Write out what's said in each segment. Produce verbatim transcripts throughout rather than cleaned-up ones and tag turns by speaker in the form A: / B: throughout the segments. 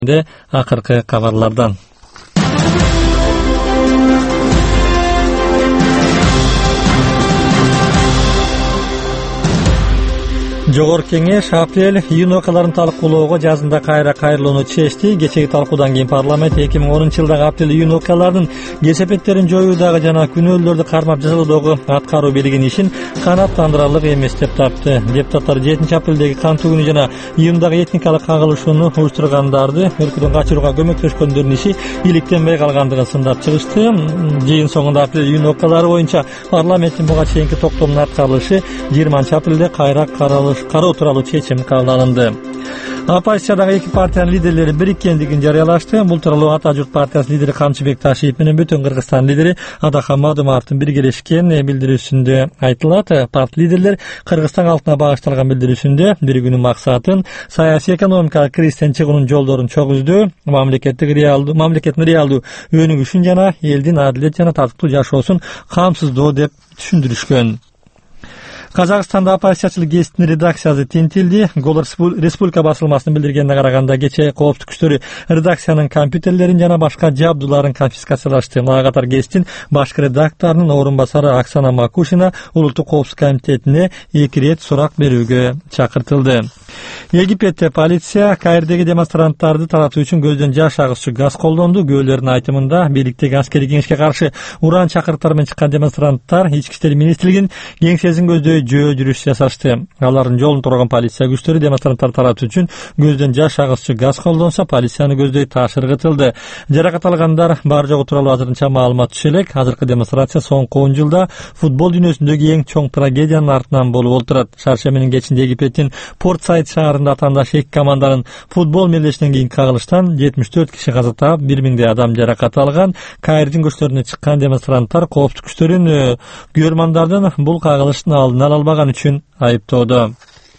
A: акыркы кабарлардан. Жогорку кеңеш апрель-июнь окуяларын талкуулоого жазында кайра кайрылууну чечти. Кечеги талкуудан кийин парламент эки миң онунчу жылдагы апрель-июнь окуяларынын кесепеттерин жоюудагы жана күнөөлөрдү кармап жазуудагы аткаруу бийлигинин ишин канааттандырарлык эмес деп тапты. Депутаттар жетинчи апрелдеги кан төгүүнү жана июндагы этникалык кагылышууну уюштургандарды өлкөдөн качырууга көмөктөшкөндөрдүн иши иликтенбей калгандыгын сындап чыгышты. Жыйын соңунда апрель-июнь окуялары боюнча парламенттин буга чейинки токтомунун аткарылышы жыйырманчы апрелде кайра каралыш кароо тууралуу чечим кабыл алынды. Оппозициядагы эки партиянын лидерлери бириккендигин жарыялашты. Бул тууралуу Ата журт партиясынын лидери Камчыбек Ташиев менен Бүтүн Кыргызстан лидери Адахан Мадымаровдун биргелешкен билдирүүсүндө айтылат. Партия лидерлер Кыргызстан калкына багышталган билдирүүсүндө биригүүнүн максатын саясий экономикалык кризистен чыгуунун жолдорун чогуздуу, мамлекеттик реалдуу, мамлекеттин реалдуу өнүгүшүн жана элдин адилет жана татыктуу жашоосун камсыздоо деп түшүндүрүшкөн. Казакстанда оппозициячылык гезитинин редакциясы тинтилди. Голор Республика басылмасынын билдиргенине караганда кечээ коопсуздук күчтөрү редакциянын компьютерлерин жана башка жабдууларын конфискациялашты. Мага катар гезиттин башкы редакторунун орун басары Оксана Макушина улуттук коопсуздук комитетине эки ирет сурак берүүгө чакыртылды. Египетте полиция Каирдеги демонстранттарды таратуу үчүн көздөн жаш агызчу газ колдонду. Күбөлөрдүн айтымында бийликтеги аскерий кеңешке каршы уран чакырыктары менен чыккан демонстранттар ички иштер министрлигинин кеңсесин көздөй жөө жүрүш жасашты. Алардын жолун турган полиция күчтөрү демонстранттарды таратуу үчүн көздөн жаш агызчу газ колдонсо, полицияны көздөй таш ыргытылды. Жаракат алгандар бар жогу тууралуу азырынча маалымат түшө элек. Азыркы демонстрация соңку он жылда футбол дүйнөсүндөгү эң чоң трагедиянын артынан болуп отурат. Шаршеменин кечинде Египеттин Порт-Сайд шаарында атаандаш эки команданын футбол мелдешинен кийинки кагылыштан жетимиш төрт киши каза таап, бир миңдей адам жаракат алган. Каирдин көчөлөрүнө чыккан демонстранттар коопсуздук күчтөрүн көрмандардын бул кагылыштын алдын ала албаган үчүн айыптоодо.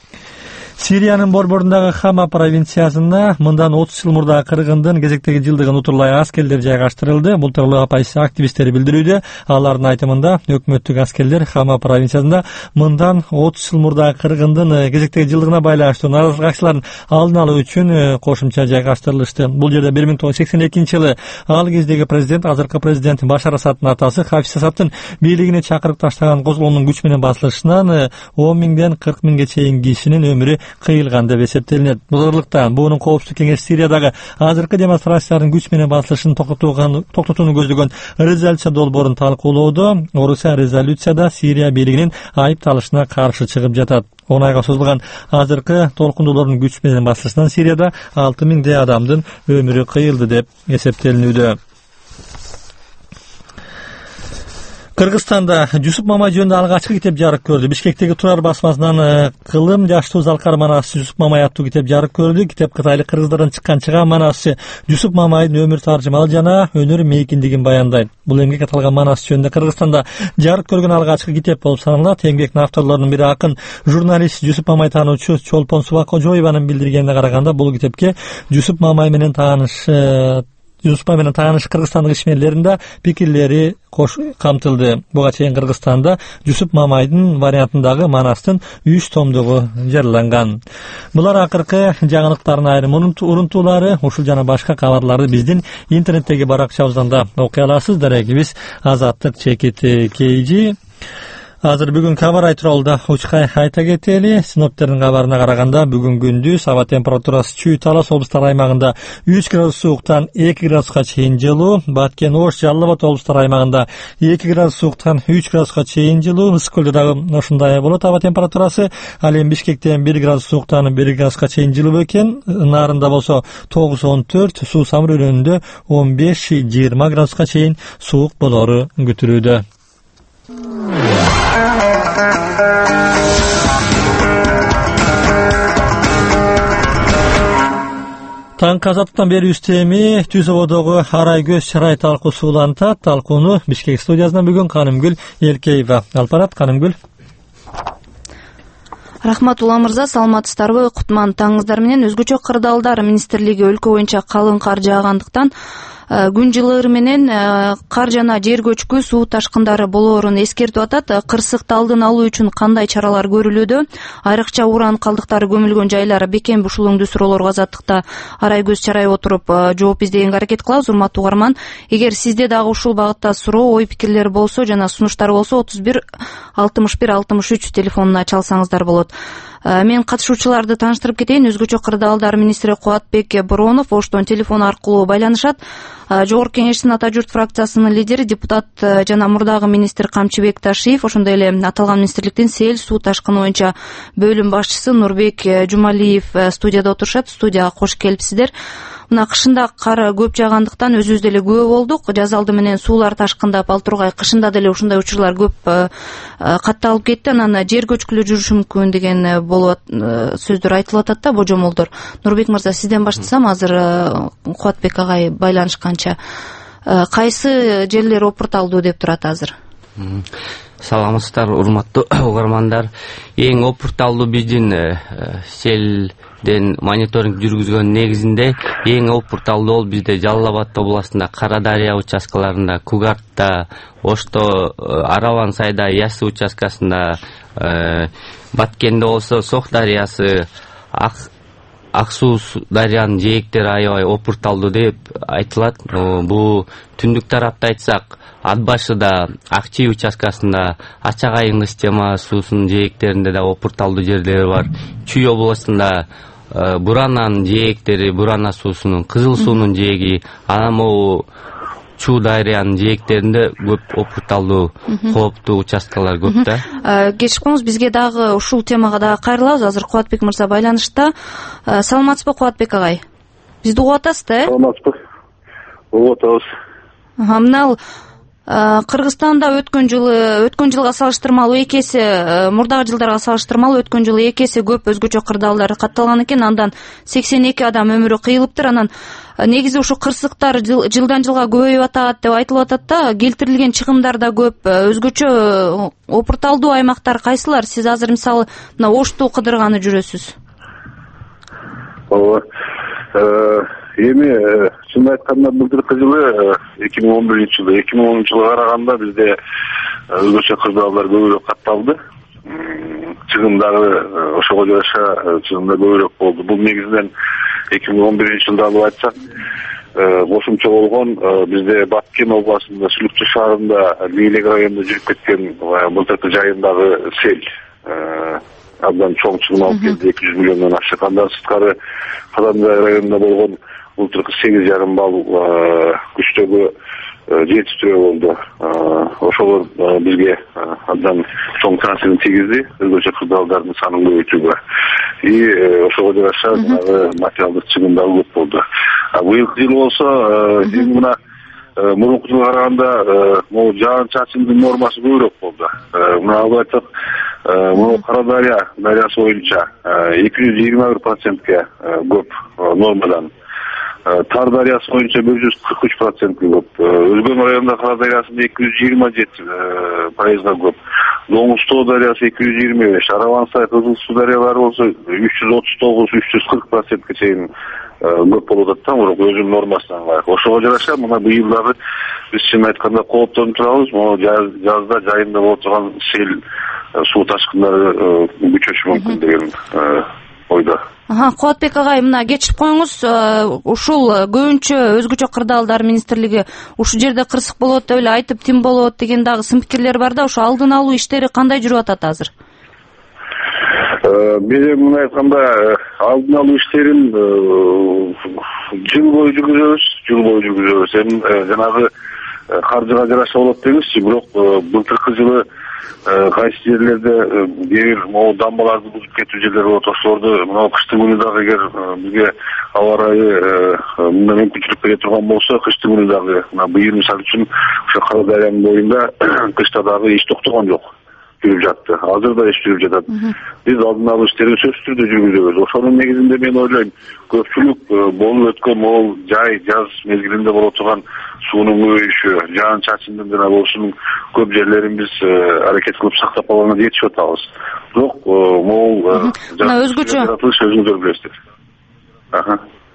A: Сириянын борборундагы Хама провинциясына мындан отуз жыл мурда кыргындын кезектеги жылдыгын утурлай аскерлер жайгаштырылды. Бул тууралуу оппозиция активисттери билдирүүдө. Алардын айтымында өкмөттүк аскерлер Хама провинциясында мындан отуз жыл мурда кыргындын кезектеги жылдыгына байланыштуу наразылык акцияларын алдын алуу үчүн кошумча жайгаштырылышты. Бул жерде бир миң тогуз жүз сексен экинчи жылы ал кездеги президент, азыркы президент Башар Асадтын атасы Хафиз Асадтын бийлигине чакырып таштаган козголоонун күч менен басылышынан он миңден кырк миңге чейин кишинин өмүрү кыйылган деп эсептелинет. Бузарлыкта буунун коопсуздук кеңеш Сириядагы азыркы демонстрациялардын күч менен басылышын токтотууну көздөгөн резолюция долбоорун талкуулоодо. Орусия резолюцияда Сирия бийлигинин айыпталышына каршы чыгып жатат. он айга созулган азыркы толкундуулордун күч менен басылышынан Сирияда алты миңдей адамдын өмүрү кыйылды деп эсептелинүүдө. Кыргызстанда Жусуп Мамай жөнүндө алгачкы китеп жарык көрдү. Бишкектеги Турар басмасынан Кылым жаштуу залкар манасчы Жусуп Мамай аттуу китеп жарык көрдү. Китеп кытайлык кыргыздардан чыккан чыгаан манасчы Жусуп Мамайдын өмүр таржымал жана өнөр мейкиндигин баяндайт. Бул эмгек аталган манас жөнүндө Кыргызстанда жарык көргөн алгачкы китеп болуп саналат. Эмгектин авторлорунун бири акын журналист Жусуп Мамай таануучу Чолпон Субакожоеванын билдиргенине караганда бул китепке Жусуп Мамай менен тааныш Жусуп Мамай менен тааныш кыргызстандык ишмерлеринин пикирлери кош камтылды. Буга чейин Кыргызстанда Жусуп Мамайдын вариантындагы манастын үч томдугу жарыяланган. Булар акыркы жаңылыктардын айрым урунтуулары. Ушул жана башка кабарларды биздин интернеттеги баракчабыздан да окуй аласыз. Дарегибиз Азаттык чекит кейжи. Азыр бүгүн кабар айтыралда учкай айта кетели. Синоптиктердин кабарына караганда бүгүн күндүз аба температурасы Чүй Талас облустар аймагында үч градус сууктан эки градуска чейин жылуу, Баткен, Ош, Жалал Абад облустар аймагында эки градус сууктан үч градуска чейин жылуу, Ысык көлдө дагы ошондой болот аба температурасы. Ал эми Бишкектен бир градус сууктан бир градуска чейин жылуу экен. Нарында болсо тогуз он төрт, Суу Самыр өрөөнүндө он беш жыйырма градуска чейин суук болору күтүлүүдө. Таңкы азаттыктан бери үстеми Түз ободогу арай көз чарай талкуусу улантат. Талкууну Бишкек студиясынан бүгүн Канымгүл Элкеева алып барат. Канымгүл.
B: Рахматулла мырза, саламатсыздарбы? Кутман таңыңыздар менен. Өзгөчө кырдаалдар министрлиги өлкө боюнча калың кар жаагандыктан күн жылыыр менен кар жана жер көчкү, суу ташкындары болоорун эскертип атат. Кырсыкты алдын алуу үчүн кандай чаралар көрүлүүдө? Айрыкча уран калдыктары көмүлгөн жайлар бекем ушулуңдуу суроолорго азаттыкта арай көз чарайып отуруп жооп издегенге аракет кылабыз. Урматтуу угарман, эгер сизде дагы ушул багытта суроо, ой пикирлер болсо жана сунуштар болсо отуз бир алтымыш бир алтымыш үч телефонуна чалсаңыздар болот. Мен катышуучуларды тааныштырып кетейин. Өзгөчө кырдаалдар министри Кубатбек Боронов оштон телефон аркылуу байланышат. Жогорку Кеңештин Ата журт фракциясынын лидери, депутат жана мурдагы министр Камчыбек Ташиев, ошондой эле аталган министрликтин сел суу ташкыны боюнча бөлүм башчысы Нурбек Жумалиев студияда отурушат. Студияга кош келипсиздер. Мына кышында кар көп жаагандыктан өзүбүз деле күбө болдук. Жаз алды менен суулар ташкындап, ал тургай кышында деле ушундай учурлар көп катталып кетти. Анан жер көчкүлөр жүрүшү мүмкүн деген болуп сөздөр айтылып атат да, божомолдор. Нурбек мырза, сизден баштасам, азыр Кубатбек агай байланышканча кайсы жерлер опурталдуу деп турат азыр?
C: Саламатсыздар, урматтуу угармандар. Эң опурталдуу биздин селден мониторинг жүргүзгөн негизинде эң опурталдуу ол бизде Жалал Абад областында Кара Дарыя участкаларында, Кугартта, Ошто, Араван Сайда, Ясы участкасында, Баткенде болсо Сох дарыясы, Ак суу дарыянын жээктери аябай опурталдуу деп айтылат. Бул түндүк тарапта айтсак, Атбашыда, Акчий участкасында, Ачак айылы система суусунун жээктеринде да опурталдуу жерлери бар. Чүй областында Бурананын жээктери, Бурана суусунун, Кызыл суунун жээги, анан могу Чуу дарыянын жээктеринде көп опурталдуу кооптуу участкалар көп да.
B: Кечикпеңиз, бизге дагы ушул темага дагы кайрылабыз. Азыр Кубатбек мырза байланышта. Саламатсызбы, Кубатбек агай? Бизди угуп атасыз да?
D: Саламатсызбы. Угуп атабыз.
B: Мына Кыргызстанда өткөн жылы өткөн жылга салыштырмалуу эки эсе, мурдагы жылдарга салыштырмалуу өткөн жылы эки эсе көп өзгөчө кырдаалдар катталган экен. Андан сексен эки адам өмүрү кыйылыптыр. Анан негизи ушу кырсыктар жылдан жылга көбөйүп атат деп айтылып атат да. Келтирилген чыгымдар да көп. Өзгөчө опурталдуу аймактар кайсылар? Сиз азыр мисалы мына Ошту кыдырганы жүрөсүз.
D: Ооба. Эми чын айтканда былтыркы жылы эки миң он биринчи жылы эки миң онунчу жылга караганда бизде өзгөчө кырдаалдар көбүрөөк катталды. Чыгым дагы ошого жараша чыгымда көбүрөөк болду. Бул негизинен эки миң он биринчи жылда алып айтсак, кошумча болгон бизде Баткен областында, Сүлүкчү шаарында, Бийлек районунда жүрүп кеткен былтыркы жайындагы сел абдан чоң чыгым алып келди, эки жүз миллиондон ашык. Андан сырткары Казанбай районунда болгон былтыркы сегиз жарым балл күчтөгү жетиштирүү болду. Ошол бизге абдан чоң таасирин тийгизди, өзгөчө кырдаалдардын санын көбөйтүүгө. И ошого жараша материалдык чыгым дагы көп болду. Быйылкы жыл болсо, эми мына мурунку жылга караганда могу жаан чачымдын нормасы көбүрөөк болду. Мына алып айтсак, могу Кара Дарыя дарыясы боюнча эки жүз жыйырма бир процентке көп нормадан, Тар дарыясы боюнча бир жүз кырк үч процентке көп, Өзгөн районунда Кара дарыясында эки жүз жыйырма жети пайызга көп, Доңузтоо дарыясы эки жүз жыйырма беш, Араван Сай, Кызыл суу дарыялары болсо үч жүз отуз тогуз үч жүз кырк процентке чейин көп болуп атат да, бирок өзүнүн нормасынан ылайык. Ошого жараша мына быйыл дагы биз чын айтканда кооптонуп турабыз. Могу жазда жайында болуп турган сел суу ташкындары күчөшү мүмкүн деген ойдо.
B: Кубатбек агай, мына кечирип коюңуз, ушул көбүнчө өзгөчө кырдаалдар министрлиги ушул жерде кырсык болот деп эле айтып, тим болот деген дагы сын пикирлер бар да. Ошо алдын алуу иштери кандай жүрүп атат азыр?
D: Биз мына айтканда алдын алуу иштерин жыл бою жүргүзөбүз, жыл бою жүргүзөбүз. Эми жанагы каржыга жараша болот деңизчи, бирок былтыркы жылы кайсы жерлерде кээ бир могу дамбаларды бузуп кетүү жерлер болот. Ошолорду мына кыштын күнү дагы эгер бизге аба ырайы мындай мүмкүнчүлүк бере турган болсо, кыштын күнү дагы мына быйыл мисалы үчүн ошо Кара Дарыянын боюнда кышта дагы иш токтогон жок, жүрүп жатты. Азыр да иш жүрүп жатат. Биз алдын алуу иштерин сөзсүз түрдө жүргүзөбүз. Ошонун негизинде мен ойлойм, көпчүлүк болуп өткөн могул жай жаз мезгилинде боло турган суунун көбөйүшү, жаан чачымдын жана болушунун көп жерлерин биз аракет кылып сактап калганга жетишип атабыз. Бирок могул
B: өзгөчө
D: өзүңүздөр билесиздер.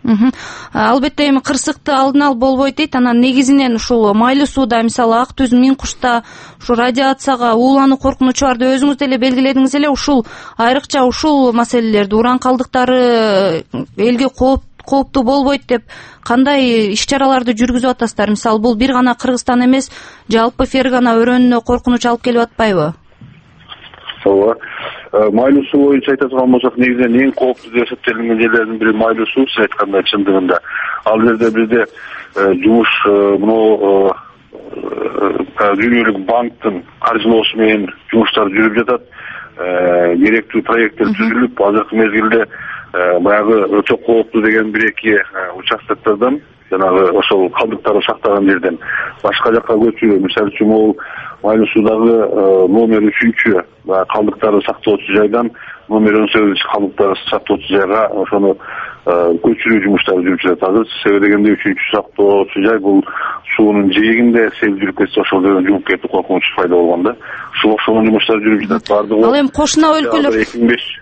B: Албетте эми кырсыкты алдын алып болбойт дейт. Анан негизинен ушул майлуу сууда, мисалы Ак Түз, Миң Кушта ушу радиацияга уулануу коркунучу барды өзүңүз деле белгиледиңиз эле. Ушул айрыкча ушул маселелерди, уран калдыктары элге кооптуу болбойт деп кандай иш-чараларды жүргүзүп атасыздар? Мисалы бул бир гана Кыргызстан эмес, жалпы Фергана өрөөнүнө коркунуч алып келип атпайбы?
D: Ооба. Майлуу суу боюнча айта турган болсок, негизинен эң кооптуу деп эсептелинген жерлердин бири майлуу суу, сиз айткандай чындыгында. Ал жерде бизде жумуш мына Дүйнөлүк банктын каржылоосу менен жумуштар жүрүп жатат. Керектүү проекттер түзүлүп, азыркы мезгилде баягы өтө кооптуу деген бир эки участоктордон, жанагы ошол калдыктарды сактаган жерден башка жакка көчүү, мисалы үчүн могул майлуу суудагы номер үчүнчү калдыктарды сактоочу жайдан номер он сегизинчи калдыктарды сактоочу жайга ошону көчүрүү жумуштары жүрүп жатат азыр. Себеби дегенде үчүнчү сактоочу жай бул суунун жээгинде сел жүрүп кетсе ошол жерден жууп кетүү коркунучу пайда болгон да. Ушул ошол жумуштар жүрүп жатат. Бардыгы
B: ал эми кошуна өлкөлөр
D: эки миң беш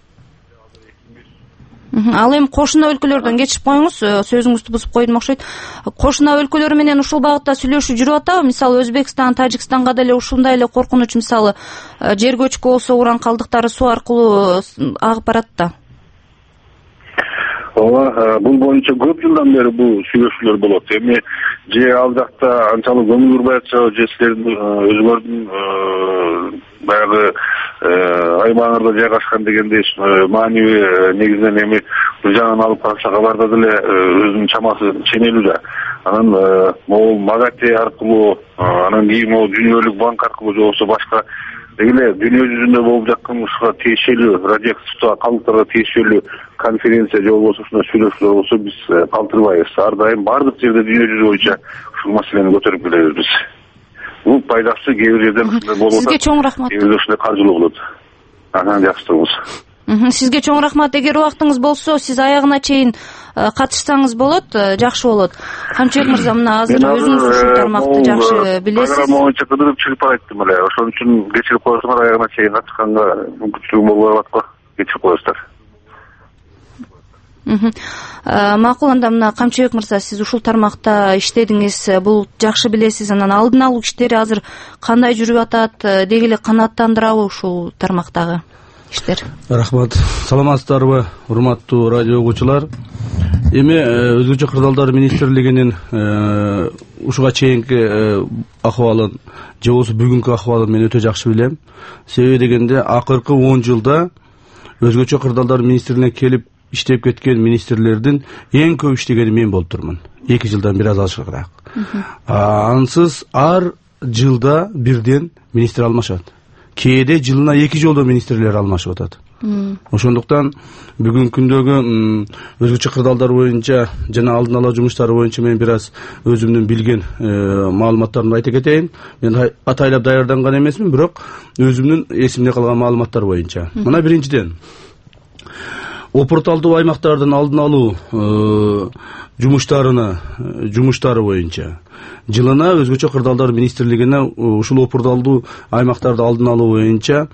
B: Ал эми кошуна өлкөлөрдөн кечирип коюңуз, сөзүңүздү бузуп койдум окшойт. Кошуна өлкөлөр менен ушул багытта сүйлөшүү жүрүп атабы? Мисалы Өзбекстан, Тажикстанга деле ушундай эле коркунуч, мисалы жер көчкү болсо уран калдыктары суу аркылуу агып барат да.
D: Ооба, бул боюнча көп жылдан бери бул сүйлөшүүлөр болот. Эми же ал жакта анчалык көңүл бурбай атса, же силердин өзүңөрдүн баягы аймагыңарда жайгашкан дегендей маанилүү негизинен эми бул жагынан алып караса кабарда деле өзүнүн чамасы ченелүү да. Анан могул МАГАТЭ аркылуу, анан кийин могул Дүйнөлүк банк аркылуу же болбосо башка эле дүйнө жүзүндө болуп жаткан ушуга тиешелүү радиоактивдүү калдыктарга тиешелүү конференция же болбосо ушундай сүйлөшүүлөр болсо биз калтырбайбыз. Ар дайым бардык жерде дүйнө жүзү боюнча ушул маселени көтөрүп келебиз биз. Бул пайдасы кээ бир жерден ушундай болуп атат.
B: Сизге чоң рахмат.
D: Кээ бирде ушундай каржылуу болот. Анан жакшы турабыз.
B: Сизге чоң рахмат. Эгер убактыңыз болсо, сиз аягына чейин катышсаңыз болот, жакшы болот. Камчыбек мырза, мына азыр өзүңүз ушул тармакты жакшы билесиз.
D: Программа боюнча кыдырып чыгып барайттым эле. Ошон үчүн кечирип коесуңар, аягына чейин катышканга мүмкүнчүлүгүм болбой атпа. Кечирип коесуздар.
B: Макул, анда мына Камчыбек мырза, сиз ушул тармакта иштедиңиз, бул жакшы билесиз. Анан алдын алуу иштери азыр кандай жүрүп атат, деги эле канааттандырабы ушул тармактагы иштер?
E: Рахмат. Саламатсыздарбы, урматтуу радио угуучулар? Эми Өзгөчө кырдаалдар министрлигинин ушуга чейинки акыбалын же болбосо бүгүнкү акыбалын мен өтө жакшы билем. Себеби дегенде акыркы он жылда Өзгөчө кырдаалдар министрлигине келип иштеп кеткен министрлердин эң көп иштегени мен болуп турмун. эки жылдан бир аз ашыгыраак. Ансыз ар жылда бирден министр алмашат. Кээде жылына эки жолдо министрлер алмашып атат. Ошондуктан бүгүнкү күндөгү өзгөчө кырдаалдар боюнча жана алдын ала жумуштары боюнча мен бир аз өзүмдүн билген маалыматтарымды айта кетейин. Мен атайлап даярданган эмесмин, бирок өзүмдүн эсимде калган маалыматтар боюнча. Мына биринчиден, опурталдуу аймактардын алдын алуу жумуштарына жумуштары боюнча жылына Өзгөчө кырдаалдар министрлигине ушул опурталдуу аймактарды алдын алуу боюнча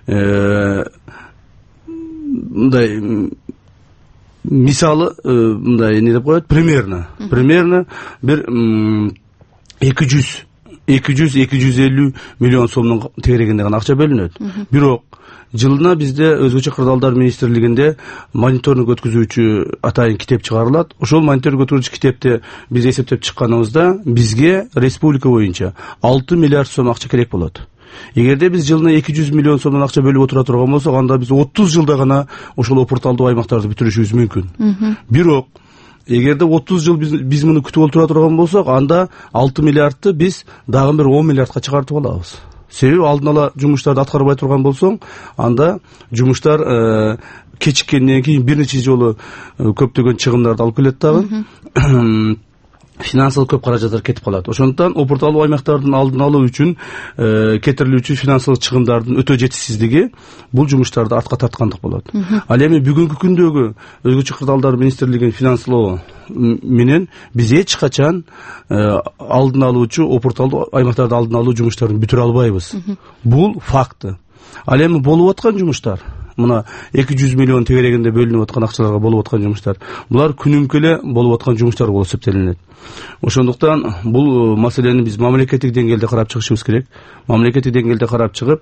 E: мындай мисалы мындай не деп коет, примерно примерно бир эки жүз эки жүз эки жүз элүү миллион сомдун тегерегинде гана акча бөлүнөт. Бирок жылына бизде Өзгөчө кырдаалдар министрлигинде мониторинг өткүзүүчү атайын китеп чыгарылат. Ошол мониторинг өткүзүүчү китепте биз эсептеп чыкканыбызда бизге республика боюнча алты миллиард сом акча керек болот. Эгерде биз жылына эки жүз миллион сомдон акча бөлүп отура турган болсок, анда биз отуз жылда гана ошол опурталдуу аймактарды бүтүрүшүбүз мүмкүн. Бирок эгерде отуз жыл биз, биз муну күтүп отура турган болсок, анда алты миллиардты биз дагы бир он миллиардка чыгартып алабыз. Себеби алдын ала жумуштарды аткарбай турган болсоң, анда жумуштар кечиккенден кийин бир нече жолу көптөгөн чыгымдарды алып келет дагы. Финансылык көп каражаттар кетип калат. Ошондуктан опурталдуу аймактардын алдын алуу үчүн кетирилүүчү финансылык чыгымдардын өтө жетишсиздиги бул жумуштарды артка тарткандык болот. Ал эми бүгүнкү күндөгү Өзгөчө кырдаалдар министрлигинин финанслоо менен биз эч качан алдын алуучу опурталдуу аймактарды алдын алуу жумуштарын бүтүрө албайбыз. Бул факты. Ал эми болуп аткан жумуштар мына эки жүз миллион тегерегинде бөлүнүп аткан акчаларга болуп аткан жумуштар. Булар күнүмкө эле болуп аткан жумуштар болуп эсептелинет. Ошондуктан бул маселени биз мамлекеттик деңгээлде карап чыгышыбыз керек. Мамлекеттик деңгээлде карап чыгып,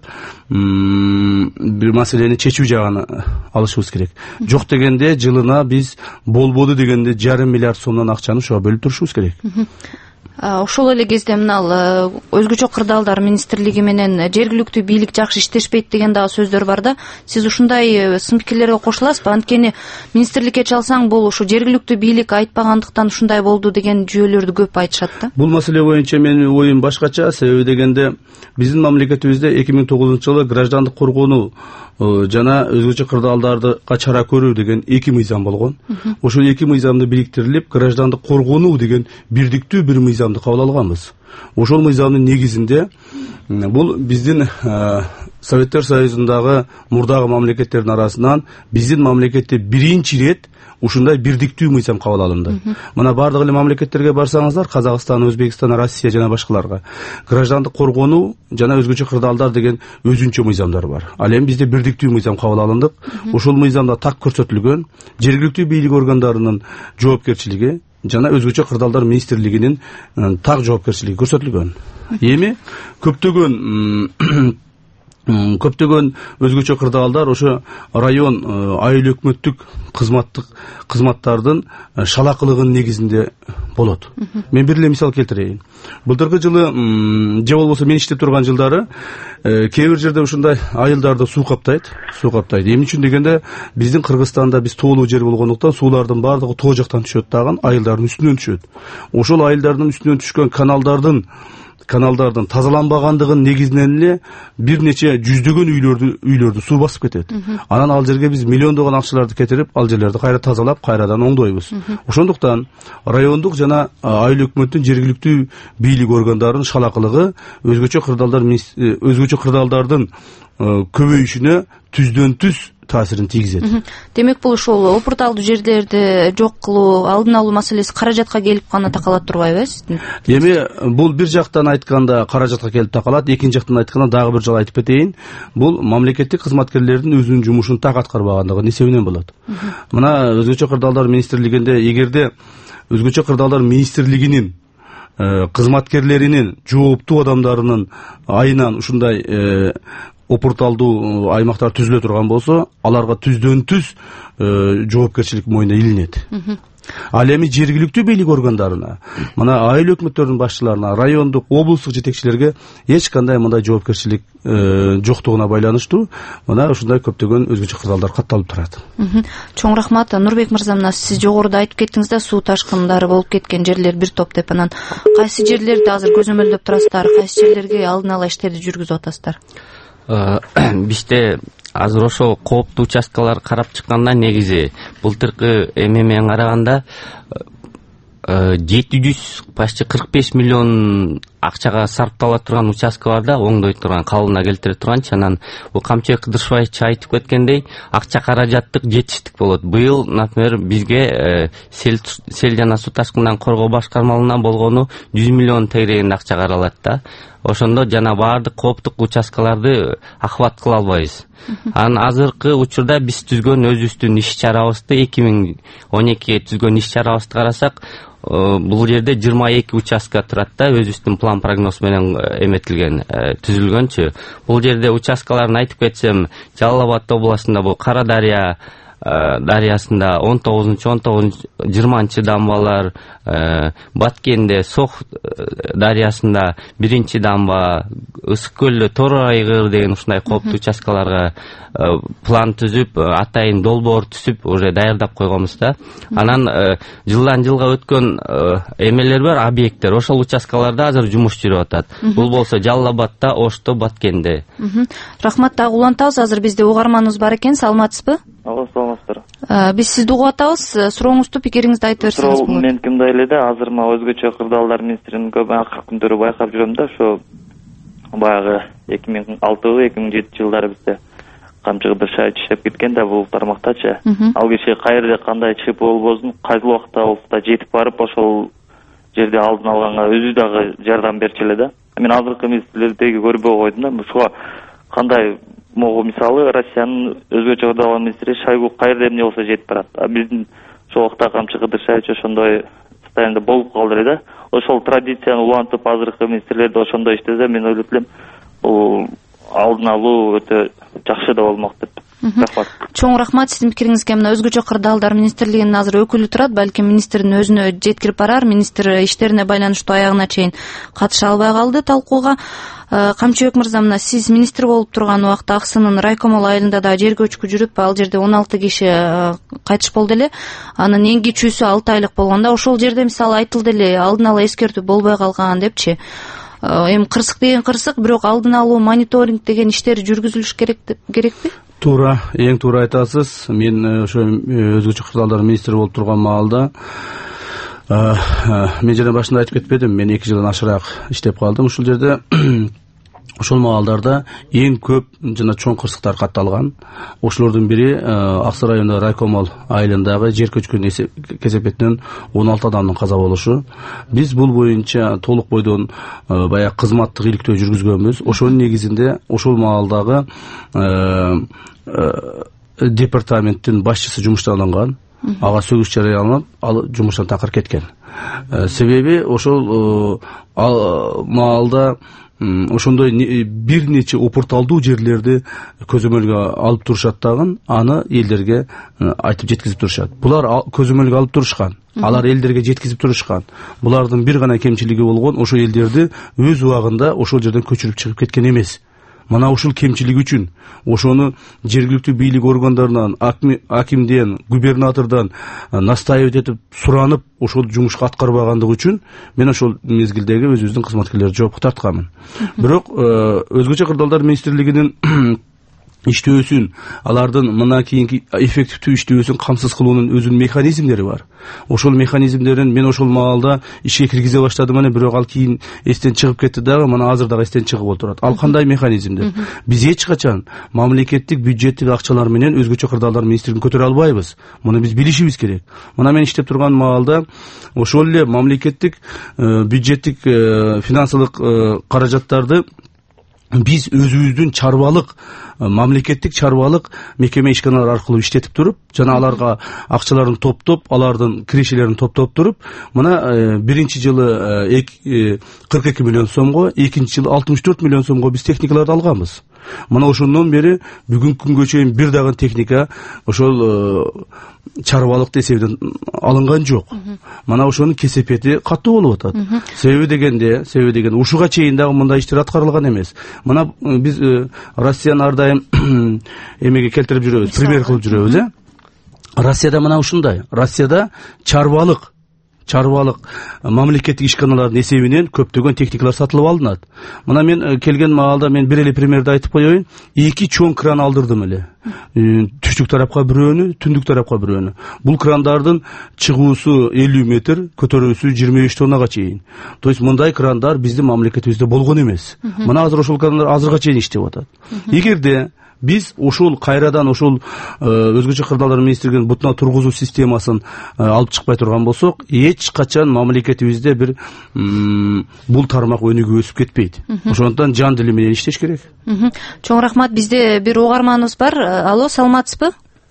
E: бир маселени чечүү жагын алышыбыз керек. Жок дегенде жылына биз болбоду дегенде жарым миллиард сомдон акчаны ошого бөлүп турушубуз керек.
B: Ошол эле кезде мына өзгөчө кырдаалдар министрлиги менен жергиликтүү бийлик жакшы иштешпейт деген дагы сөздөр бар да. Сиз ушундай сын пикирлерге кошуласызбы? Анткени министрликке чалсаң бул ушу жергиликтүү бийлик айтпагандыктан ушундай болду деген жүйөлөрдү көп айтышат да.
E: Бул маселе боюнча менин оюм башкача. Себеби дегенде биздин мамлекетибизде эки миң тогузунчу жылы граждандык коргонуу жана өзгөчө кырдаалдарга чара көрүү деген эки мыйзам болгон. Ошол эки мыйзамды бириктирилип, граждандык коргонуу деген бирдиктүү бир мыйзамды кабыл алганбыз. Ошол мыйзамдын негизинде бул биздин Советтер Союзундагы мурдагы мамлекеттердин арасынан биздин мамлекетте биринчи ирет ушундай бирдиктүү мыйзам кабыл алынды. Мына бардык эле мамлекеттерге барсаңыздар, Казакстан, Өзбекстан, Россия жана башкаларга граждандык коргонуу жана өзгөчө кырдаалдар деген өзүнчө мыйзамдар бар. Ал эми бизде бирдиктүү мыйзам кабыл алындык. Ошол мыйзамда так көрсөтүлгөн жергиликтүү бийлик органдарынын жоопкерчилиги жана өзгөчө кырдаалдар министрлигинин так жоопкерчилиги көрсөтүлгөн. Эми көптөгөн көптөгөн өзгөчө кырдаалдар ошо район айыл өкмөттүк кызматтык кызматтардын шалакылыгынын негизинде болот. Мен бир эле мисал келтирейин. Былтыркы жылы же болбосо мен иштеп турган жылдары кээ бир жерде ушундай айылдарды суу каптайт, суу каптайт. Эмне үчүн дегенде биздин Кыргызстанда биз тоолуу жер болгондуктан суулардын бардыгы тоо жактан түшөт дагы, айылдардын үстүнөн түшөт. Ошол айылдардын үстүнөн түшкөн каналдардын каналдардын тазаланбагандыгын негизинен эле бир нече жүздөгөн үйлөрдү үйлөрдү суу басып кетет. Анан ал жерге биз миллиондогон акчаларды кетирип, ал жерлерди кайра тазалап, кайрадан оңдойбуз. Ошондуктан райондук жана айыл өкмөттүн жергиликтүү бийлик органдарынын шалакылыгы өзгөчө кырдаалдар өзгөчө кырдаалдардын көбөйүшүнө түздөн түз таасирин тийгизет.
B: Демек бул ошол опурталдуу жерлерди жок кылуу, алдын алуу маселеси каражатка келип гана такалат турбайбы сиздин?
E: Эми бул бир жактан айтканда каражатка келип такалат, экинчи жактан айтканда дагы бир жолу айтып кетейин. Бул мамлекеттик кызматкерлердин өзүнүн жумушун так аткарбагандыгынын эсебинен болот. Мына өзгөчө кырдаалдар министрлигинде эгерде өзгөчө кырдаалдар министрлигинин кызматкерлеринин жооптуу адамдарынын айынан ушундай опурталдуу аймактар түзүлө турган болсо, аларга түздөн түз жоопкерчилик мойнуна илинет. Ал эми жергиликтүү бийлик органдарына, мына айыл өкмөттөрдүн башчыларына, райондук, облустук жетекчилерге эч кандай мындай жоопкерчилик жоктугуна байланыштуу мына ушундай көптөгөн өзгөчө кырдаалдар катталып турат.
B: Чоң рахмат. Нурбек мырза, мына сиз жогоруда айтып кеттиңиз да, суу ташкындары болуп кеткен жерлер бир топ деп, анан кайсы жерлерди азыр көзөмөлдөп турасыздар, кайсы жерлерге алдын ала иштерди жүргүзүп атасыздар?
C: Бизде азыр ошо кооптуу участкалар карап чыкканда негизи былтыркы эме менен караганда жети жүз почти кырк беш миллион акчага сарптала турган участка бар да, оңдой турган, калыбына келтире турганчы. Анан бул Камчыбек Кыдыршбаевич айтып кеткендей, акча каражаттык жетиштик болот. Быйыл, например, бизге сел сел жана суу ташкындан коргоо башкармалыгынан болгону жүз миллион тегерегинде акча каралат да. Ошондо жана баардык кооптук участкаларды охват кыла албайбыз. Анан азыркы учурда биз түзгөн өзүбүздүн иш чарабызды эки миң он экиге түзгөн иш чарабызды карасак, бул жерде жыйырма эки участка турат да, өзүбүздүн план прогноз менен эметилген, түзүлгөнчү. Бул жерде участкаларын айтып кетсем, Жалал Абад областында бул Кара Дарыя дарыясында он тогузунчу он тогузунчу жыйырманчы дамбалар, Баткенде Сох дарыясында биринчи дамба, Ысык көлдө Тор айгыр деген ушундай кооптуу участкаларга план түзүп, атайын долбоор түзүп уже даярдап койгонбуз да. Анан жылдан жылга өткөн эмелер бар, объекттер. Ошол участкаларда азыр жумуш жүрүп атат. Бул болсо Жалал Абадта, Ошто, Баткенде.
B: Рахмат, дагы улантабыз. Азыр бизде угарманыбыз бар экен. Саламатсызбы?
F: Алло, саламатсыздар.
B: Биз сизди угуп атабыз. Сурооңузду, пикириңизди айтып берсеңиз болот.
F: Мен кимде эле да, азыр мына өзгөчө кырдаалдар министринин көп акыркы күндөрү байкап жүрөм да, ошо баягы эки миң алтыбы эки миң жетинчи жылдары бизде Камчы Кыдыршбаевич иштеп кеткен да бул тармактачы. Ал киши кайерде кандай чып болбосун, кайсы убакта болсо жетип барып ошол жерде алдын алганга өзү дагы жардам берчү эле да. Мен азыркы министрлердеги көрбөй койдум да, ушуга кандай могу мисалы Россиянын өзгөчө кырдаалдар министри Шойгу кайерде эмне болсо жетип барат. Биздин ошол убакта Камчы Кыдыршаевич ошондой состояниеде болуп калды эле да. Ошол традицияны улантып азыркы министрлерде ошондой иштесе, мен ойлойт элем, бул алдын алуу өтө жакшы да болмок деп. Рахмат.
B: Чоң рахмат сиздин пикириңизге. Мына өзгөчө кырдаалдар министрлигинин азыр өкүлү турат, балким министрдин өзүнө жеткирип барар. Министр иштерине байланыштуу аягына чейин катыша албай калды талкууга. Камчыбек мырза, мына сиз министр болуп турган убакта Аксынын Райкомол айылында да жер көчкү жүрүп, ал жерде он алты киши кайтыш болду эле. Анын эң кичүүсү алты айлык болгондо, ошол жерде мисалы айтылды эле, алдын ала эскертүү болбой калган депчи. Эми кырсык деген кырсык, бирок алдын алуу, мониторинг деген иштер жүргүзүлүш керек керекпи?
E: Туура, эң туура айтасыз. Мен ошо өзгөчө кырдаалдар министри болуп турган маалда мен жана башында айтып кетпедим, мен эки жылдан ашыраак иштеп калдым ушул жерде. Ошол маалдарда эң көп жана чоң кырсыктар катталган. Ошолордун бири Аксы районунда Райкомол айылындагы жер көчкүн кесепетинен он алты адамдын каза болушу. Биз бул боюнча толук бойдон баягы кызматтык иликтөө жүргүзгөнбүз. Ошонун негизинде ошол маалдагы департаменттин башчысы жумуштан алынган. Ага сөгүш жарыяланып, ал жумуштан такыр кеткен. Себеби ошол маалда ошондой бир нече опурталдуу жерлерди көзөмөлгө алып турушат дагы, аны элдерге айтып жеткизип турушат. Булар көзөмөлгө алып турушкан, алар элдерге жеткизип турушкан. Булардын бир гана кемчилиги болгон, ошол элдерди өз убагында ошол жерден көчүрүп чыгып кеткен эмес. Мына ушул кемчилик үчүн ошону жергиликтүү бийлик органдарынан, акимден, губернатордон настаивать этип суранып, ошол жумушка аткарбагандыгы үчүн мен ошол мезгилдеги өзүбүздүн кызматкерлерди жоопко тартканмын. Бирок өзгөчө кырдаалдар министрлигинин иштөөсүн, алардын мына кийинки эффективдүү иштөөсүн камсыз кылуунун өзүнүн механизмдери бар. Ошол механизмдерин мен ошол маалда ишке киргизе баштадым эле, бирок ал кийин эстен чыгып кетти дагы, мына азыр дагы эстен чыгып отурат. Ал кандай механизмдер? Биз эч качан мамлекеттик бюджеттик акчалар менен өзгөчө кырдаалдар министрлигин көтөрө албайбыз. Муну биз билишибиз керек. Мына мен иштеп турган маалда ошол эле мамлекеттик бюджеттик финансылык каражаттарды биз өзүбүздүн чарбалык, мамлекеттик чарбалык мекеме ишканалар аркылуу иштетип туруп, жана аларга акчаларын топтоп, алардын кирешелерин топтоп туруп, мына биринчи жылы кырк эки миллион сомго, экинчи жылы алтымыш төрт миллион сомго биз техникаларды алганбыз. Мына ошондон бери бүгүнкү күнгө чейин бир дагы техника ошол чарбалык эсебинен алынган жок. Мына ошонун кесепети катуу болуп атат. Себеби дегенде, себеби дегенде ушуга чейин дагы мындай иштер аткарылган эмес. Мына биз Россияны ар дайым эмеге келтирип жүрөбүз, пример кылып жүрөбүз, э? Россияда мына ушундай. Россияда чарбалык чарбалык мамлекеттик ишканалардын эсебинен көптөгөн техникалар сатылып алынат. Мына мен келген маалда мен бир эле примерди айтып коеюн. Эки чоң кран алдырдым эле. Түштүк тарапка бирөөнү, түндүк тарапка бирөөнү. Бул крандардын чыгуусу элүү метр, көтөрүүсү жыйырма беш тоннага чейин. То есть мындай крандар биздин мамлекетибизде болгон эмес. Мына азыр ошол крандар азырга чейин иштеп атат. Эгерде биз ошол кайрадан ошол өзгөчө кырдаалдар министрлигинин бутуна тургузуу системасын алып чыкпай турган болсок, эч качан мамлекетибизде бир бул тармак өнүгүп өсүп кетпейт. Ошондон жан дили менен иштеш керек.
B: Чоң рахмат. Бизде бир угарманыбыз бар. Алло, саламатсызбы?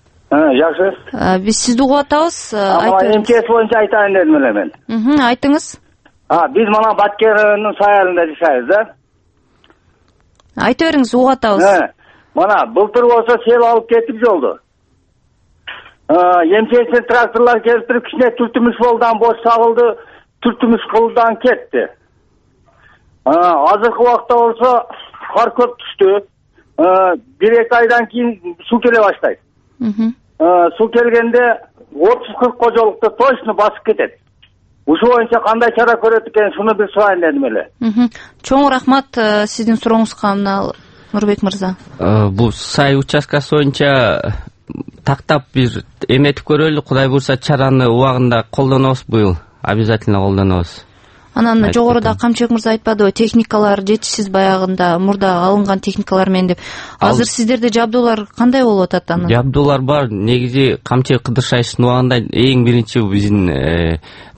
G: Жакшы.
B: Биз сизди угуп атабыз.
G: Айтыңыз. МЧС боюнча айтайын дедим эле мен.
B: Айтыңыз.
G: А, биз мына Баткердин саялында жашайбыз, да?
B: Айта бериңиз, угуп атабыз.
G: Mana былтыр болса сел алып кетип жолду. МЧС тракторлар келип туруп кичине түртүмүш болдан бош сабылды, түртүмүш кылдан кетти. Азыркы убакта болсо кар көп түштү. бир эки айдан кийин суу келе баштайт. Суу келгенде отуз кырк кожолукту точно басып кетет. Ушул боюнча кандай чара көрөт экен, шуну бир сурайын дедим эле.
B: Чоң рахмат сиздин сурооңузга. Мына Нурбек мырза.
C: Бул сай участкасы боюнча тактап бир эметип көрөлү. Кудай буйрса чараны убагында колдонобуз быйыл. Обязательно колдонобуз.
B: Анан жогоруда Камчыбек мырза айтпадыбы, техникалар жетишсиз баягында мурда алынган техникалар менен деп. Азыр сиздерде жабдуулар кандай болуп атат анан?
C: Жабдуулар бар. Негизи Камчыбек Кыдыршаевичтин убагында эң биринчи биздин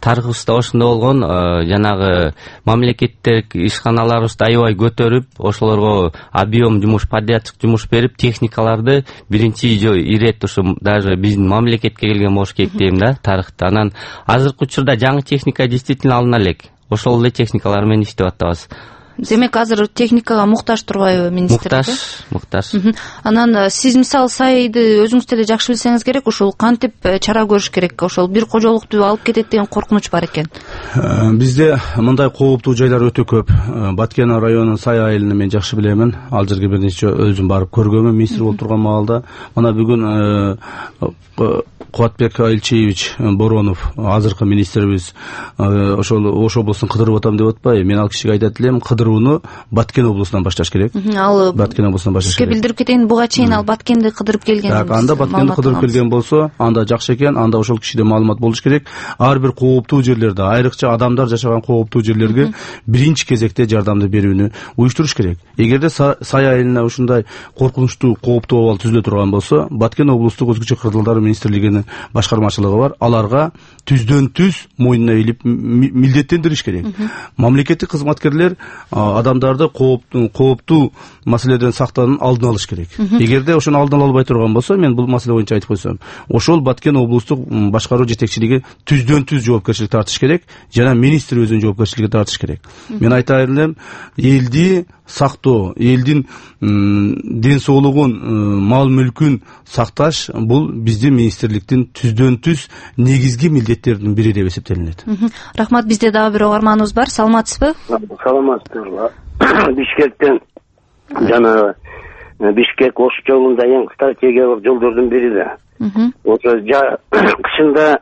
C: тарыхыбызда ошондой болгон, жанагы мамлекеттик ишканаларыбызды аябай көтөрүп, ошолорго объем жумуш, подрядчык жумуш берип, техникаларды биринчи ирет ушу даже биздин мамлекетке келген болуш керек дейм да, тарыхта. Анан азыркы учурда жаңы техника действительно алына элек. Ошол эле техникалар менен иштеп атабыз.
B: Демек азыр техникага муктаж турбайбы министрлик?
C: Муктаж, муктаж.
B: Анан сиз мисалы сайды өзүңүз деле жакшы билсеңиз керек, ушул кантип чара көрүш керек? Ошол бир кожолукту алып кетет деген коркунуч бар экен.
E: Бизде мындай кооптуу жайлар өтө көп. Баткен районунун Сай айылын мен жакшы билемин. Ал жерге бир нече өзүм барып көргөмүн министр болуп турган маалда. Мына бүгүн Кубатбек Айлчиевич Боронов, азыркы министрибиз, ошол Ош облусун кыдырып атам деп атпайбы? Мен ал кишиге айтат элем, кыдырууну Баткен облусунан башташ керек.
B: Ал
E: Баткен облусунан башташ керек.
B: Сизге билдирип кетейин, буга чейин ал Баткенди кыдырып келген.
E: Так, анда Баткенди кыдырып келген болсо, анда жакшы экен, анда ошол кишиде маалымат болуш керек. Ар бир кооптуу жерлерде, айрыкча адамдар жашаган кооптуу жерлерге биринчи кезекте жардамды берүүнү уюштуруш керек. Эгерде Сай айылына ушундай коркунучтуу, кооптуу абал түзүлө турган болсо, Баткен облустук өзгөчө кырдаалдар министрлигинин башкармачылыгы бар. Аларга түздөн түз мойнуна илип милдеттендириш керек. Мамлекеттик кызматкерлер адамдарды кооптуу кооптуу маселеден сактаанын алдын алыш керек. Эгерде ошону алдын ала албай турган болсо, мен бул маселе боюнча айтып койсом, ошол Баткен облустук башкаруу жетекчилиги түздөн түз жоопкерчилик тартыш керек, жана министр өзүнүн жоопкерчилигин тартыш керек. Мен айтайын элем, элди сактоо, элдин ден соолугун, мал мүлкүн сакташ бул биздин министрликтин түздөн түз негизги милдеттеринин бири деп эсептелинет.
B: Рахмат, бизде дагы бир угарманыбыз бар. Саламатсызбы?
H: Саламатсызбы. Бишкектен жана Бишкек Ош жолунда эң стратегиялык жолдордун бири да. Ошо кышында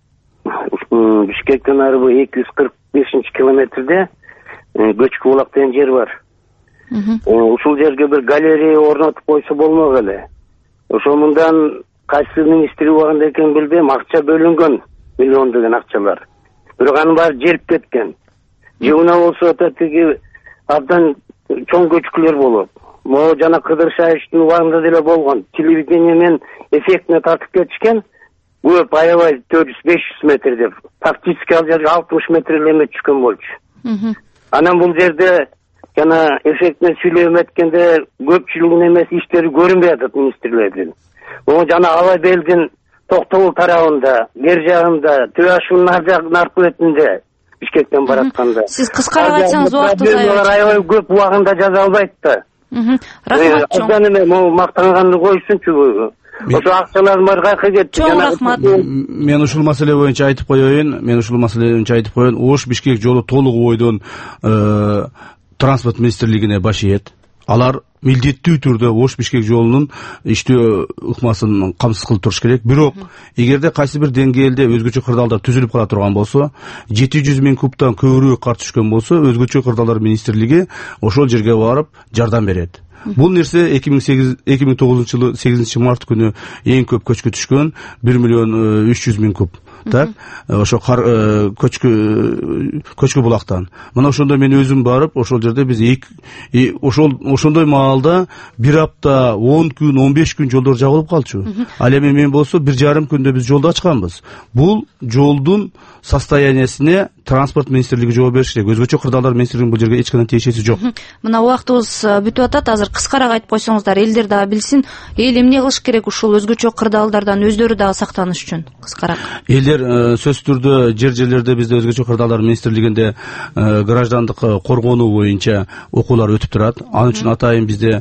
H: Бишкектен арыбы эки жүз кырк бешинчи километрде Көчкү булак деген жер бар. Ушул жерге бир галерея орнотуп койсо болмок эле. Ошо мындан кайсы министри убагында экенин билбейм, акча бөлүнгөн, миллиондогон акчалар. Бирок анын баары жерип кеткен. Жылына болсо тиги абдан чоң көчкүлөр болот. Могу жана Кыдыр Шаевичтин убагында деле болгон. Телевидение менен эффектине тартып кетишкен. Көп аябай төрт жүз беш жүз метр деп. Фактически ал жерге алтымыш метр эле эме түшкөн болчу. Анан бул жерде жана эффектине сүйлөп эткенде көпчүлүгүнүн эмес иштери көрүнбөй атат министрлердин. Могу жана Алай Белдин Токтобул тарабында, бер жагында, Төашунун ар жагынын аркы бетинде Бишкектен баратканда.
B: Сиз кыскараак айтсаңыз убактыбыз
H: аябай. Аябай көп убагында жаза албайт да.
B: Рахмат чоң.
H: Азан эме могу мактанганды койсунчу. Ошо акчалардын баары кайка кетти.
B: Чоң рахмат.
E: Мен ушул маселе боюнча айтып коеюн. Мен ушул маселе боюнча айтып коеюн. Ош Бишкек жолу толук бойдон транспорт министрлигине баш ийет. Алар милдеттүү түрдө Ош Бишкек жолунун иштөө ыкмасын камсыз кылып туруш керек. Бирок эгерде кайсы бир деңгээлде өзгөчө кырдаалдар түзүлүп кала турган болсо, жети жүз миң кубтан көбүрөөк кар түшкөн болсо, өзгөчө кырдаалдар министрлиги ошол жерге барып жардам берет. Бул нерсе эки миң сегиз эки миң тогузунчу жылы сегизинчи март күнү эң көп көчкү түшкөн бир миллион үч жүз миң куб. Так, ошо кар көчкү көчкү булактан. Мына ошондо мен өзүм барып, ошол жерде биз ошол ошондой маалда бир апта, он күн, он беш күн жолдор жабылып калчу. Ал эми мен болсо бир жарым күндө биз жолду ачканбыз. Бул жолдун состояниясине транспорт министрлиги жооп бериш керек. Өзгөчө кырдаалдар министрлигинин бул жерге эч кандай тиешеси жок.
B: Мына убактыбыз бүтүп атат. Азыр кыскараак айтып койсоңуздар, элдер дагы билсин. Эл эмне кылыш керек ушул өзгөчө кырдаалдардан өздөрү дагы сактаныш үчүн? Кыскараак.
E: Элдер сөзсүз түрдө жер жерлерде бизде өзгөчө кырдаалдар министрлигинде граждандык коргонуу боюнча окуулар өтүп турат. Ал үчүн атайын бизде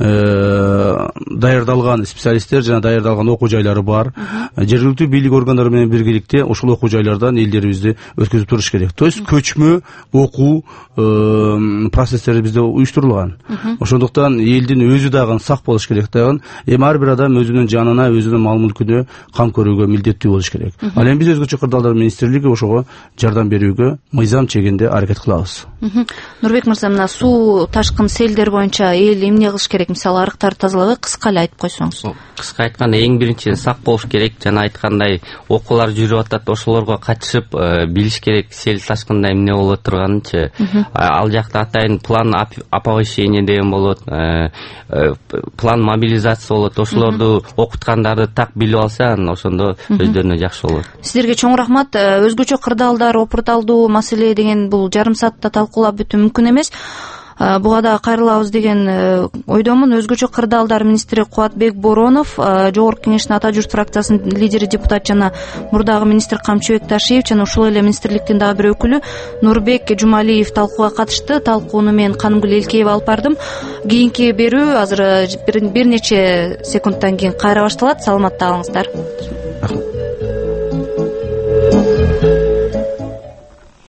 E: даярдалган специалисттер жана даярдалган окуу жайлары бар. Жергиликтүү бийлик органдары менен биргеликте ошол окуу жайлардан элдерибизди өткөзүп туруш керек. То есть көчмө окуу процесстери бизде уюштурулган. Ошондуктан элдин өзү дагы сак болуш керек дагы. Эми ар бир адам өзүнүн жанына, өзүнүн мал мүлкүнө кам көрүүгө милдеттүү болуш керек. Ал эми биз өзгөчө кырдаалдар министрлиги ошого жардам берүүгө мыйзам чегинде аракет кылабыз.
B: Нурбек мырза, мына суу ташкын селдер боюнча эл эмне кылыш керек? Мисалы арыктарды тазалабай кыска эле айтып койсоңуз.
C: Кыска айтканда эң биринчи сак болуш керек. Жана айткандай окуулар жүрүп атат, ошолорго катышып билиш керек сел ташкында эмне боло турганынчы. Ал жакта атайын план оповещения деген болот, план мобилизация болот. Ошолорду окуткандарды так билип алса, ошондо өздөрүнө жакшы болот.
B: сиздерге чоң рахмат. Өзгөчө кырдаалдар, опурталдуу маселе деген бул жарым саатта талкуулап бүтүү мүмкүн эмес. Буга да кайрылабыз деген ойдомун. Өзгөчө кырдаалдар министри Кубатбек Боронов, Жогорку Кеңештин Ата журт фракциясынын лидери депутат жана мурдагы министр Камчыбек Ташиев жана ушул эле министрликтин дагы бир өкүлү Нурбек Жумалиев талкууга катышты. Талкууну мен Канымгүл Элкеева алып бардым. Кийинки берүү азыр бир нече секундтан кийин кайра башталат. Саламатта калыңыздар.